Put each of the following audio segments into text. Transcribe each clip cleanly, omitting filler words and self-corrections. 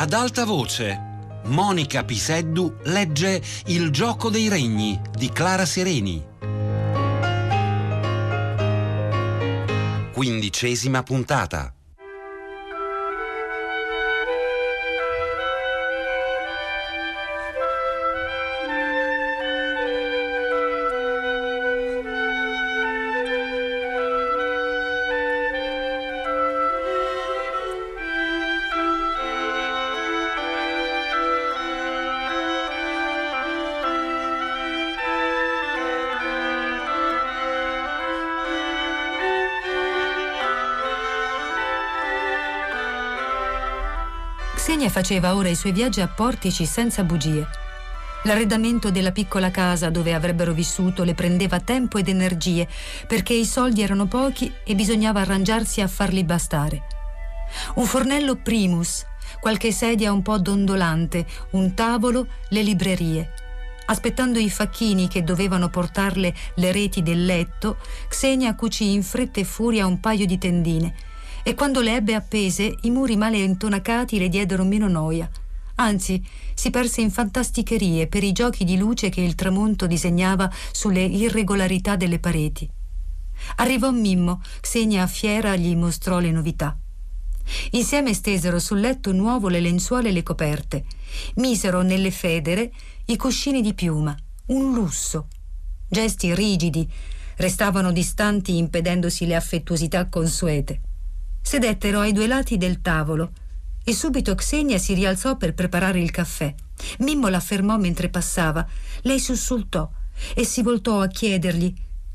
Ad alta voce, Monica Piseddu legge Il gioco dei regni di Clara Sereni. 15ª puntata. Xenia faceva ora i suoi viaggi a portici senza bugie. L'arredamento della piccola casa dove avrebbero vissuto le prendeva tempo ed energie, perché i soldi erano pochi e bisognava arrangiarsi a farli bastare. Un fornello primus, qualche sedia un po' dondolante, un tavolo, le librerie. Aspettando i facchini che dovevano portarle le reti del letto, Xenia cucì in fretta e furia un paio di tendine, e quando le ebbe appese i muri male intonacati le diedero meno noia. Anzi, si perse in fantasticherie per i giochi di luce che il tramonto disegnava sulle irregolarità delle pareti. Arrivò Mimmo, Xenia fiera gli mostrò le novità. Insieme stesero sul letto nuovo le lenzuola e le coperte. Misero nelle federe i cuscini di piuma, un lusso. Gesti rigidi restavano distanti impedendosi le affettuosità consuete. Sedettero ai due lati del tavolo e subito Xenia si rialzò per preparare il caffè. Mimmo la fermò mentre passava. Lei sussultò e si voltò a chiedergli: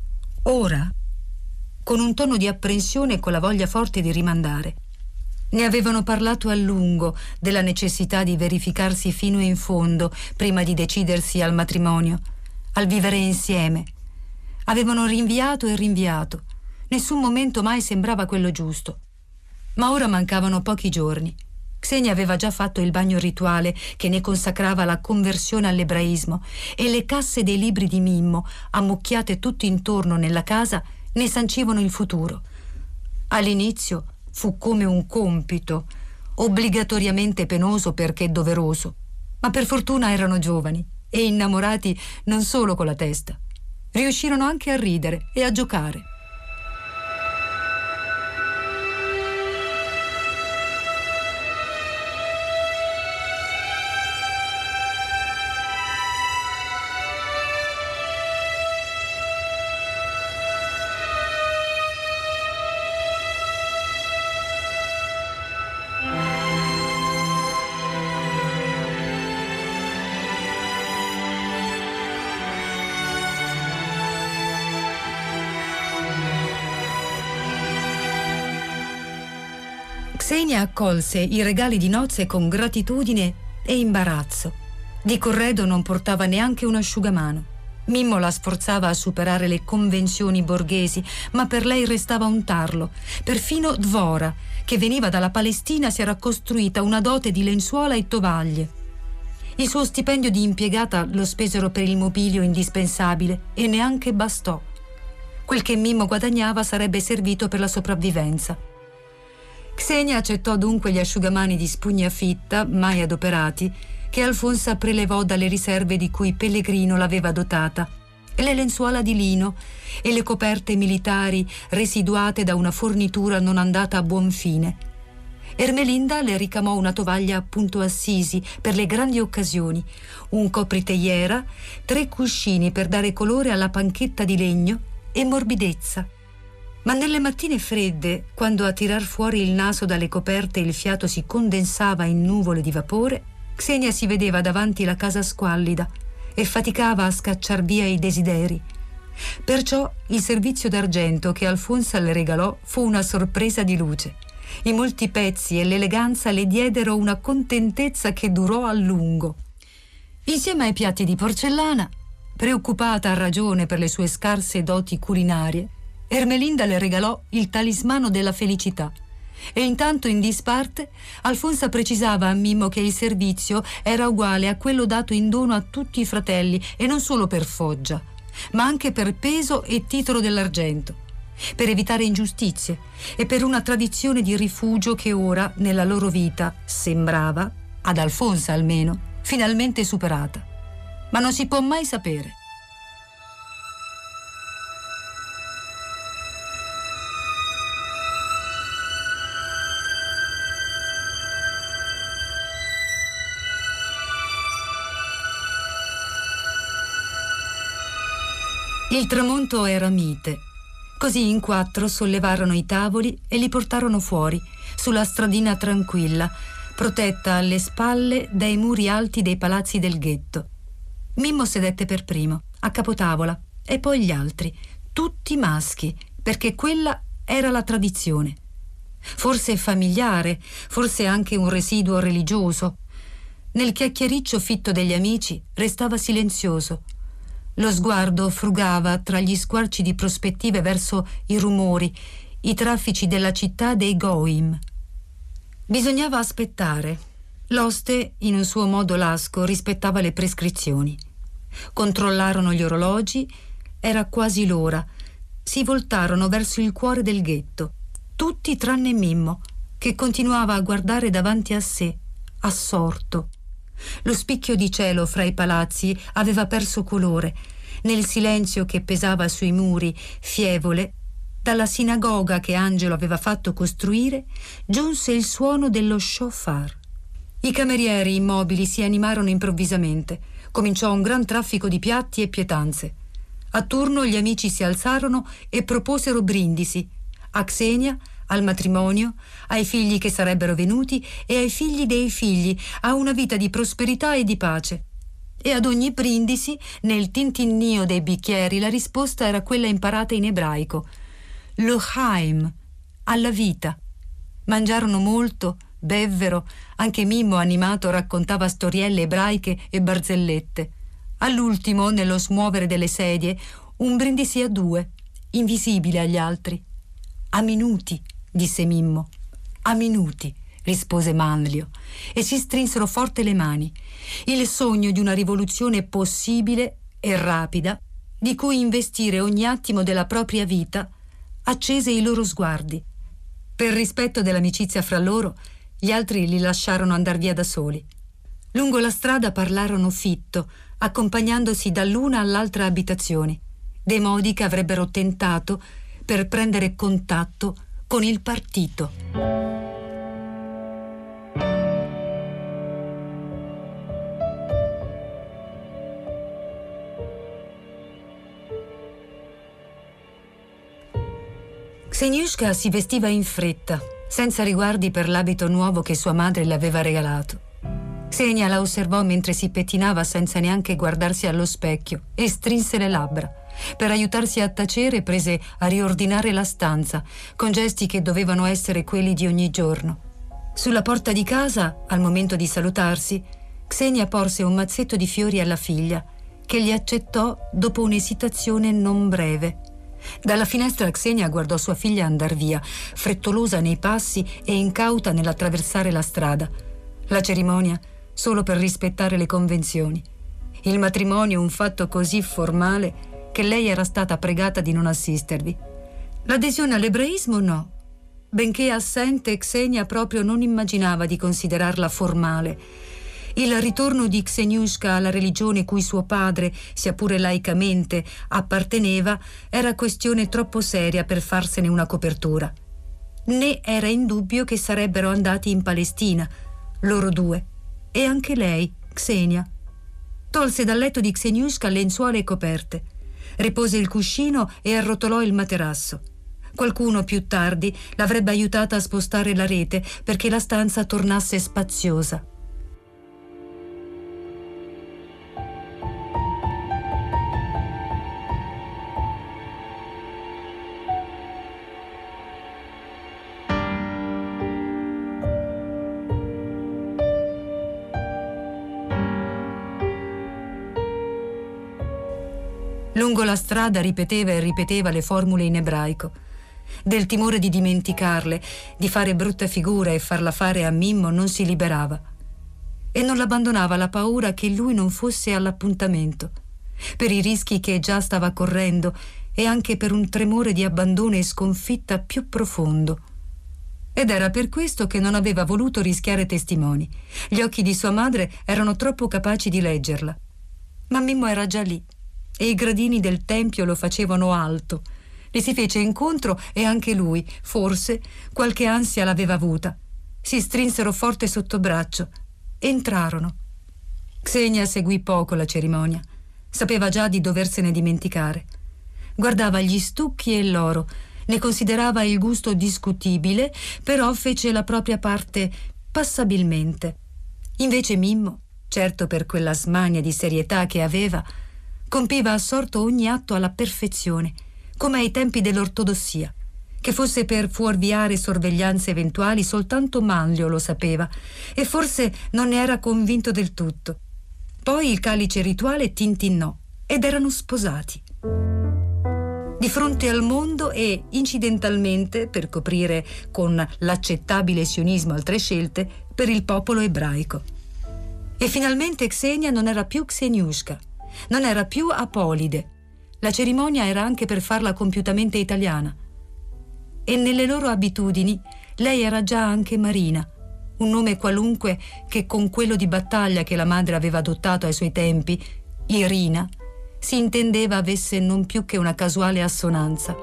«Ora?» con un tono di apprensione e con la voglia forte di rimandare. Ne avevano parlato a lungo della necessità di verificarsi fino in fondo prima di decidersi al matrimonio, al vivere insieme. Avevano rinviato e rinviato. Nessun momento mai sembrava quello giusto. Ma ora mancavano pochi giorni. Xenia aveva già fatto il bagno rituale che ne consacrava la conversione all'ebraismo, e le casse dei libri di Mimmo, ammucchiate tutto intorno nella casa, ne sancivano il futuro. All'inizio fu come un compito, obbligatoriamente penoso perché doveroso, ma per fortuna erano giovani e innamorati non solo con la testa. Riuscirono anche a ridere e a giocare. Xenia accolse i regali di nozze con gratitudine e imbarazzo. Di corredo non portava neanche un asciugamano. Mimmo la sforzava a superare le convenzioni borghesi, ma per lei restava un tarlo. Perfino Dvora, che veniva dalla Palestina, si era costruita una dote di lenzuola e tovaglie. Il suo stipendio di impiegata lo spesero per il mobilio indispensabile e neanche bastò. Quel che Mimmo guadagnava sarebbe servito per la sopravvivenza. Xenia accettò dunque gli asciugamani di spugna fitta, mai adoperati, che Alfonsa prelevò dalle riserve di cui Pellegrino l'aveva dotata, e le lenzuola di lino e le coperte militari residuate da una fornitura non andata a buon fine. Ermelinda le ricamò una tovaglia a punto assisi per le grandi occasioni, un copriteiera, 3 cuscini per dare colore alla panchetta di legno e morbidezza. Ma nelle mattine fredde, quando a tirar fuori il naso dalle coperte il fiato si condensava in nuvole di vapore, Xenia si vedeva davanti la casa squallida e faticava a scacciar via i desideri. Perciò il servizio d'argento che Alfonsa le regalò fu una sorpresa di luce. I molti pezzi e l'eleganza le diedero una contentezza che durò a lungo. Insieme ai piatti di porcellana, preoccupata a ragione per le sue scarse doti culinarie, Ermelinda le regalò il talismano della felicità. E intanto, in disparte, Alfonsa precisava a Mimmo che il servizio era uguale a quello dato in dono a tutti i fratelli, e non solo per foggia, ma anche per peso e titolo dell'argento, per evitare ingiustizie e per una tradizione di rifugio che ora, nella loro vita, sembrava, ad Alfonsa almeno, finalmente superata. Ma non si può mai sapere. Il tramonto era mite. Così in 4 sollevarono i tavoli e li portarono fuori, sulla stradina tranquilla, protetta alle spalle dai muri alti dei palazzi del ghetto. Mimmo sedette per primo, a capotavola, e poi gli altri, tutti maschi, perché quella era la tradizione. Forse familiare, forse anche un residuo religioso. Nel chiacchiericcio fitto degli amici restava silenzioso. Lo sguardo frugava tra gli squarci di prospettive verso i rumori, i traffici della città dei Goim. Bisognava aspettare. L'oste, in un suo modo lasco, rispettava le prescrizioni. Controllarono gli orologi, era quasi l'ora. Si voltarono verso il cuore del ghetto, tutti tranne Mimmo, che continuava a guardare davanti a sé, assorto. Lo spicchio di cielo fra i palazzi aveva perso colore. Nel silenzio che pesava sui muri, fievole, dalla sinagoga che Angelo aveva fatto costruire, giunse il suono dello shofar. I camerieri immobili si animarono improvvisamente. Cominciò un gran traffico di piatti e pietanze. A turno gli amici si alzarono e proposero brindisi a Xenia, al matrimonio, ai figli che sarebbero venuti e ai figli dei figli, a una vita di prosperità e di pace. E ad ogni brindisi, nel tintinnio dei bicchieri, la risposta era quella imparata in ebraico: L'Chaim, alla vita. Mangiarono molto, bevvero, anche Mimmo animato raccontava storielle ebraiche e barzellette. All'ultimo, nello smuovere delle sedie, un brindisi a 2, invisibile agli altri. A minuti, disse Mimmo. A minuti, rispose Manlio, e si strinsero forte le mani. Il sogno di una rivoluzione possibile e rapida, di cui investire ogni attimo della propria vita, accese i loro sguardi. Per rispetto dell'amicizia fra loro, gli altri li lasciarono andar via da soli. Lungo la strada parlarono fitto, accompagnandosi dall'una all'altra abitazione, dei modi che avrebbero tentato per prendere contatto con il partito. Kseniushka si vestiva in fretta, senza riguardi per l'abito nuovo che sua madre le aveva regalato. Xenia la osservò mentre si pettinava senza neanche guardarsi allo specchio e strinse le labbra. Per aiutarsi a tacere prese a riordinare la stanza, con gesti che dovevano essere quelli di ogni giorno. Sulla porta di casa, al momento di salutarsi, Xenia porse un mazzetto di fiori alla figlia, che gli accettò dopo un'esitazione non breve. Dalla finestra Xenia guardò sua figlia andar via, frettolosa nei passi e incauta nell'attraversare la strada. La cerimonia solo per rispettare le convenzioni. Il matrimonio un fatto così formale che lei era stata pregata di non assistervi. L'adesione all'ebraismo no. Benché assente, Xenia proprio non immaginava di considerarla formale. Il ritorno di Kseniushka alla religione cui suo padre, sia pure laicamente, apparteneva, era questione troppo seria per farsene una copertura. Né era in dubbio che sarebbero andati in Palestina, loro due, e anche lei, Xenia. Tolse dal letto di Kseniushka lenzuola e coperte, ripose il cuscino e arrotolò il materasso. Qualcuno più tardi l'avrebbe aiutata a spostare la rete perché la stanza tornasse spaziosa. Lungo la strada ripeteva e ripeteva le formule in ebraico. Del timore di dimenticarle, di fare brutta figura e farla fare a Mimmo non si liberava. E non l'abbandonava la paura che lui non fosse all'appuntamento, per i rischi che già stava correndo e anche per un tremore di abbandono e sconfitta più profondo. ed era per questo che non aveva voluto rischiare testimoni. Gli occhi di sua madre erano troppo capaci di leggerla. Ma Mimmo era già lì e i gradini del tempio lo facevano alto. Le si fece incontro e anche lui, forse, qualche ansia l'aveva avuta. Si strinsero forte sotto braccio. Entrarono. Xenia seguì poco la cerimonia. Sapeva già di doversene dimenticare. Guardava gli stucchi e l'oro, ne considerava il gusto discutibile, però fece la propria parte passabilmente. Invece Mimmo, certo per quella smania di serietà che aveva, compiva assorto ogni atto alla perfezione, come ai tempi dell'ortodossia. Che fosse per fuorviare sorveglianze eventuali, soltanto Manlio lo sapeva, e forse non ne era convinto del tutto. Poi il calice rituale tintinnò ed erano sposati. Di fronte al mondo e, incidentalmente, per coprire con l'accettabile sionismo altre scelte, per il popolo ebraico. E finalmente Xenia non era più Xeniushka, non era più Apolide. La cerimonia era anche per farla compiutamente italiana. E nelle loro abitudini lei era già anche Marina, un nome qualunque che con quello di battaglia che la madre aveva adottato ai suoi tempi, Irina, si intendeva avesse non più che una casuale assonanza.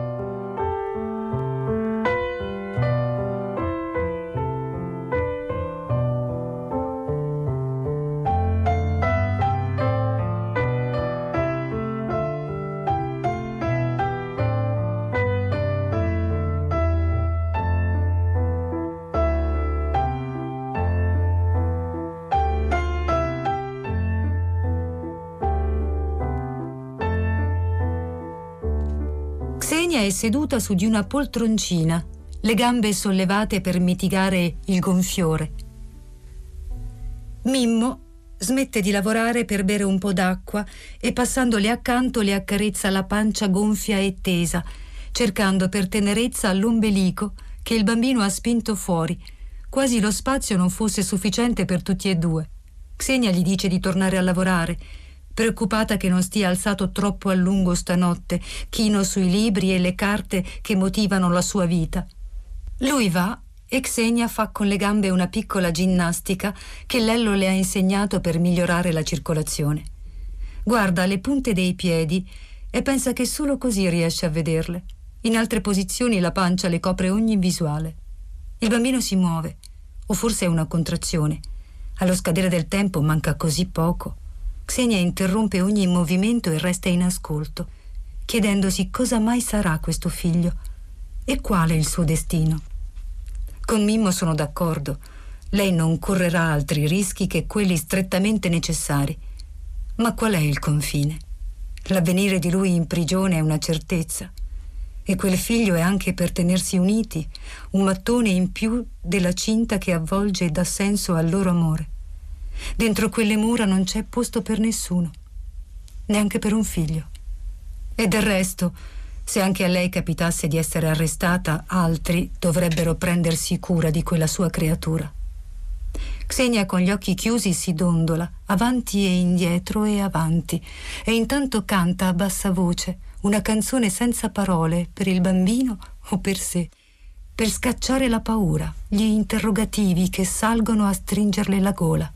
Xenia è seduta su di una poltroncina, le gambe sollevate per mitigare il gonfiore. Mimmo smette di lavorare per bere un po' d'acqua e passandole accanto le accarezza la pancia gonfia e tesa, cercando per tenerezza l'ombelico che il bambino ha spinto fuori, quasi lo spazio non fosse sufficiente per tutti e due. Xenia gli dice di tornare a lavorare, preoccupata che non stia alzato troppo a lungo stanotte, chino sui libri e le carte che motivano la sua vita. Lui va e Xenia fa con le gambe una piccola ginnastica che Lello le ha insegnato per migliorare la circolazione. Guarda le punte dei piedi e pensa che solo così riesce a vederle. In altre posizioni la pancia le copre ogni visuale. Il bambino si muove, o forse è una contrazione. Allo scadere del tempo manca così poco. Xenia interrompe ogni movimento e resta in ascolto, chiedendosi cosa mai sarà questo figlio e quale il suo destino. Con Mimmo sono d'accordo. Lei non correrà altri rischi che quelli strettamente necessari. Ma qual è il confine? L'avvenire di lui in prigione è una certezza. E quel figlio è anche per tenersi uniti, un mattone in più della cinta che avvolge e dà senso al loro amore. Dentro quelle mura non c'è posto per nessuno, neanche per un figlio. E del resto, se anche a lei capitasse di essere arrestata, altri dovrebbero prendersi cura di quella sua creatura. Xenia con gli occhi chiusi si dondola, avanti e indietro e avanti, e intanto canta a bassa voce una canzone senza parole per il bambino o per sé, per scacciare la paura, gli interrogativi che salgono a stringerle la gola.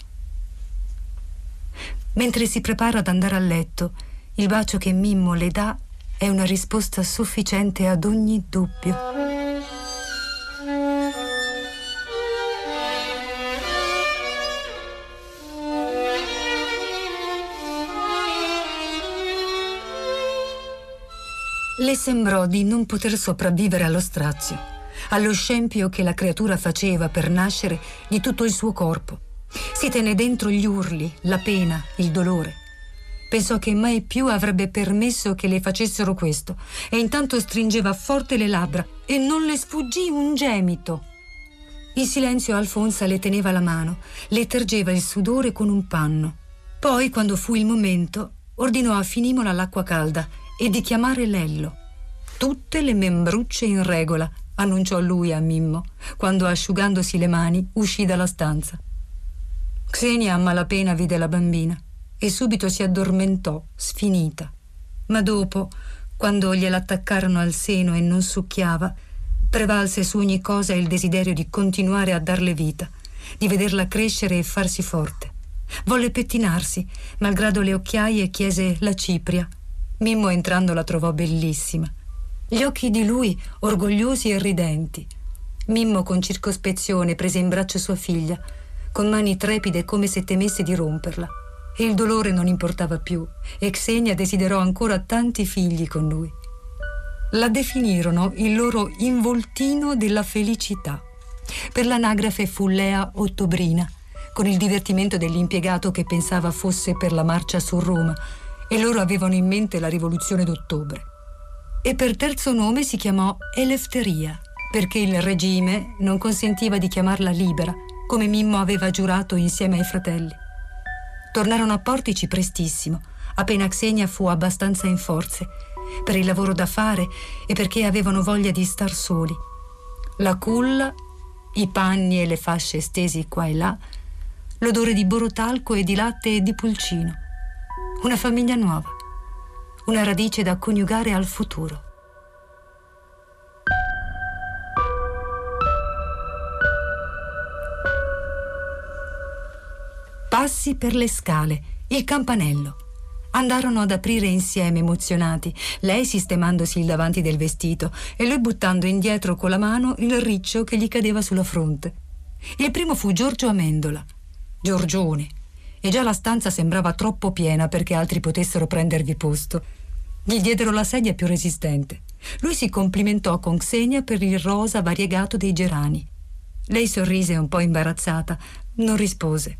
Mentre si prepara ad andare a letto, il bacio che Mimmo le dà è una risposta sufficiente ad ogni dubbio. Le sembrò di non poter sopravvivere allo strazio, allo scempio che la creatura faceva per nascere di tutto il suo corpo. Si tenne dentro gli urli, la pena, il dolore. Pensò che mai più avrebbe permesso che le facessero questo e intanto stringeva forte le labbra e non le sfuggì un gemito. In silenzio Alfonsa le teneva la mano, le tergeva il sudore con un panno. Poi, quando fu il momento, ordinò a Finimola l'acqua calda e di chiamare Lello. Tutte le membrucce in regola, annunciò lui a Mimmo, quando asciugandosi le mani uscì dalla stanza. Xenia a malapena vide la bambina e subito si addormentò, sfinita. Ma dopo, quando gliel'attaccarono al seno e non succhiava, Prevalse su ogni cosa il desiderio di continuare a darle vita, di vederla crescere e farsi forte. Volle pettinarsi, malgrado le occhiaie chiese la cipria. Mimmo entrando la trovò bellissima. Gli occhi di lui orgogliosi e ridenti. Mimmo con circospezione prese in braccio sua figlia, con mani trepide come se temesse di romperla. E il dolore non importava più, e Xenia desiderò ancora tanti figli con lui. La definirono il loro involtino della felicità. Per l'anagrafe fu Lea Ottobrina, con il divertimento dell'impiegato che pensava fosse per la marcia su Roma, e loro avevano in mente la rivoluzione d'ottobre. E per terzo nome si chiamò Elefteria, perché il regime non consentiva di chiamarla Libera, come Mimmo aveva giurato insieme ai fratelli. Tornarono a Portici prestissimo, appena Xenia fu abbastanza in forze, per il lavoro da fare e perché avevano voglia di star soli. La culla, i panni e le fasce stesi qua e là, l'odore di borotalco e di latte e di pulcino. Una famiglia nuova, una radice da coniugare al futuro. Passi per le scale, il campanello. Andarono ad aprire insieme emozionati, lei sistemandosi il davanti del vestito e lui buttando indietro con la mano il riccio che gli cadeva sulla fronte. Il primo fu Giorgio Amendola, Giorgione, e già la stanza sembrava troppo piena perché altri potessero prendervi posto. Gli diedero la sedia più resistente. Lui si complimentò con Xenia per il rosa variegato dei gerani. Lei sorrise un po' imbarazzata, non rispose.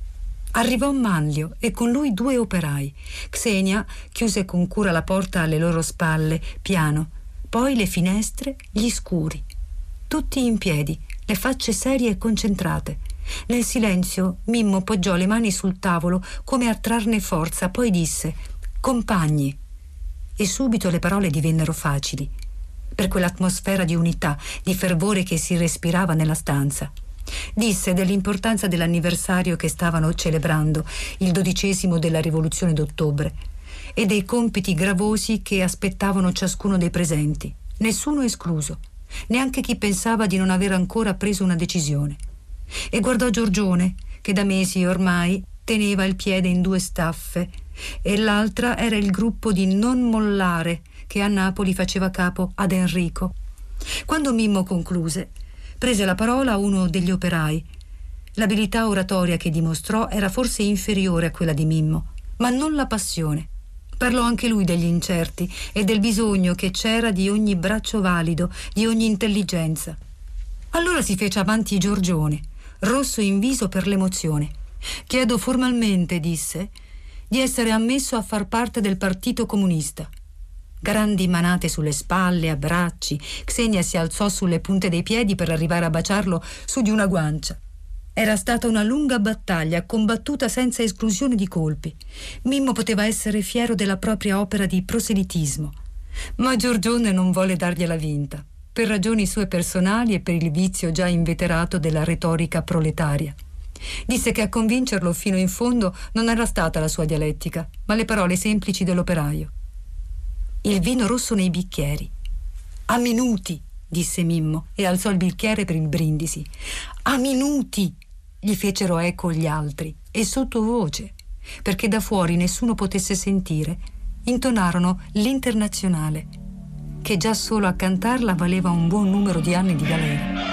Arrivò Manlio e con lui 2 operai. Xenia chiuse con cura la porta alle loro spalle, piano, poi le finestre, gli scuri. Tutti in piedi, le facce serie e concentrate. Nel silenzio Mimmo poggiò le mani sul tavolo come a trarne forza, poi disse «Compagni». E subito le parole divennero facili, per quell'atmosfera di unità, di fervore che si respirava nella stanza. Disse dell'importanza dell'anniversario che stavano celebrando, il 12° della rivoluzione d'ottobre, e dei compiti gravosi che aspettavano ciascuno dei presenti, nessuno escluso, neanche chi pensava di non aver ancora preso una decisione. E guardò Giorgione, che da mesi ormai teneva il piede in 2 staffe, e l'altra era il gruppo di Non Mollare che a Napoli faceva capo ad Enrico. Quando Mimmo concluse, prese la parola uno degli operai. L'abilità oratoria che dimostrò era forse inferiore a quella di Mimmo, ma non la passione. Parlò anche lui degli incerti e del bisogno che c'era di ogni braccio valido, di ogni intelligenza. Allora si fece avanti Giorgione, rosso in viso per l'emozione. «Chiedo formalmente», disse, «di essere ammesso a far parte del Partito Comunista». Grandi manate sulle spalle, abbracci. Xenia si alzò sulle punte dei piedi per arrivare a baciarlo su di una guancia. Era stata una lunga battaglia, combattuta senza esclusione di colpi. Mimmo poteva essere fiero della propria opera di proselitismo. Ma Giorgione non volle dargliela vinta, per ragioni sue personali e per il vizio già inveterato della retorica proletaria. Disse che a convincerlo fino in fondo non era stata la sua dialettica, ma le parole semplici dell'operaio. Il vino rosso nei bicchieri. «A minuti», disse Mimmo e alzò il bicchiere per il brindisi. «A minuti», gli fecero eco gli altri e sottovoce, perché da fuori nessuno potesse sentire, intonarono l'Internazionale, che già solo a cantarla valeva un buon numero di anni di galera.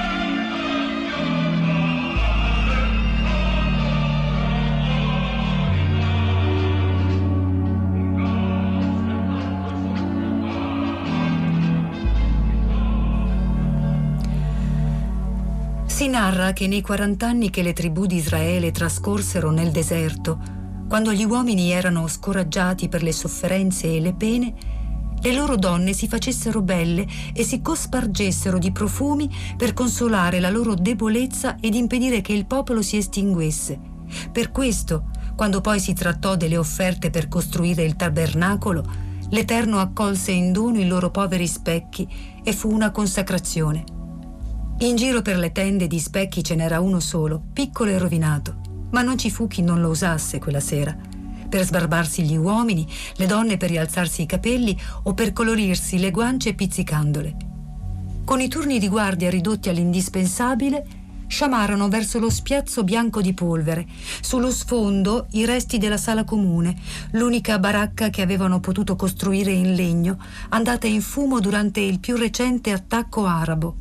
Si narra che nei 40 anni che le tribù di Israele trascorsero nel deserto, quando gli uomini erano scoraggiati per le sofferenze e le pene, le loro donne si facessero belle e si cospargessero di profumi per consolare la loro debolezza ed impedire che il popolo si estinguesse. Per questo, quando poi si trattò delle offerte per costruire il tabernacolo, l'Eterno accolse in dono i loro poveri specchi e fu una consacrazione. In giro per le tende di specchi ce n'era uno solo, piccolo e rovinato, ma non ci fu chi non lo usasse quella sera, per sbarbarsi gli uomini, le donne per rialzarsi i capelli o per colorirsi le guance pizzicandole. Con i turni di guardia ridotti all'indispensabile, sciamarono verso lo spiazzo bianco di polvere. Sullo sfondo i resti della sala comune, l'unica baracca che avevano potuto costruire in legno, andata in fumo durante il più recente attacco arabo.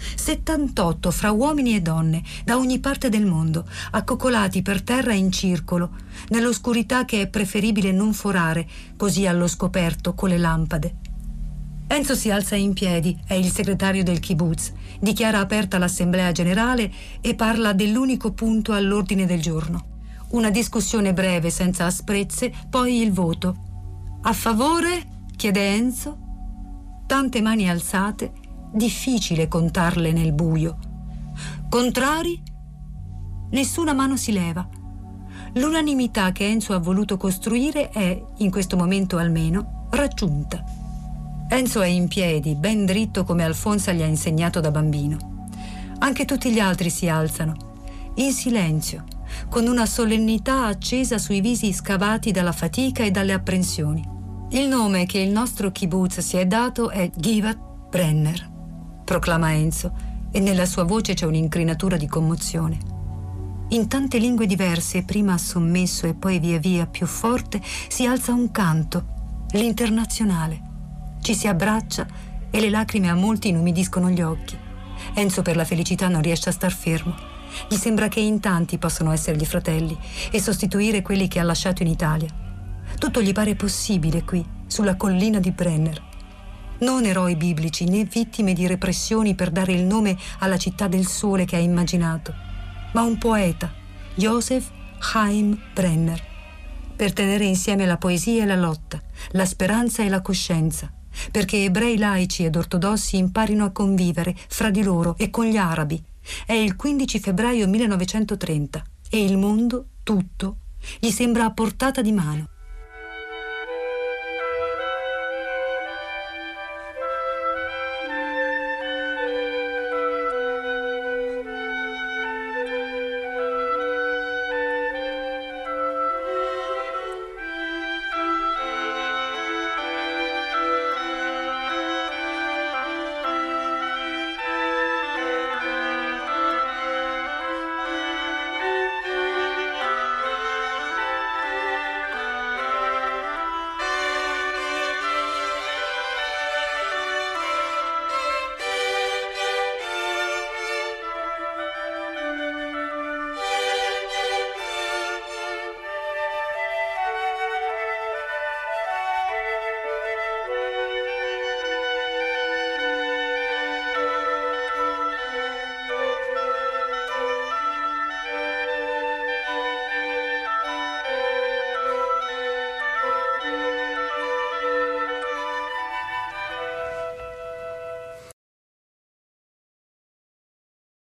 78 fra uomini e donne, da ogni parte del mondo, accoccolati per terra in circolo, nell'oscurità che è preferibile non forare, così allo scoperto con le lampade. Enzo si alza in piedi, è il segretario del kibbutz, dichiara aperta l'assemblea generale e parla dell'unico punto all'ordine del giorno. Una discussione breve senza asprezze, poi il voto. A favore? Chiede Enzo. Tante mani alzate, difficile contarle nel buio. Contrari? Nessuna mano si leva. L'unanimità che Enzo ha voluto costruire è, in questo momento almeno, raggiunta. Enzo è in piedi, ben dritto come Alfonsa gli ha insegnato da bambino. Anche tutti gli altri si alzano, in silenzio, con una solennità accesa sui visi scavati dalla fatica e dalle apprensioni. Il nome che il nostro kibbutz si è dato è Givat Brenner, proclama Enzo, e nella sua voce c'è un'incrinatura di commozione. In tante lingue diverse, prima sommesso e poi via via più forte, si alza un canto, l'internazionale. Ci si abbraccia e le lacrime a molti inumidiscono gli occhi. Enzo per la felicità non riesce a star fermo. Gli sembra che in tanti possano essergli fratelli e sostituire quelli che ha lasciato in Italia. Tutto gli pare possibile qui, sulla collina di Brenner. Non eroi biblici né vittime di repressioni per dare il nome alla città del sole che ha immaginato, ma un poeta, Joseph Chaim Brenner, per tenere insieme la poesia e la lotta, la speranza e la coscienza, perché ebrei laici ed ortodossi imparino a convivere fra di loro e con gli arabi. È il 15 febbraio 1930 e il mondo, tutto, gli sembra a portata di mano.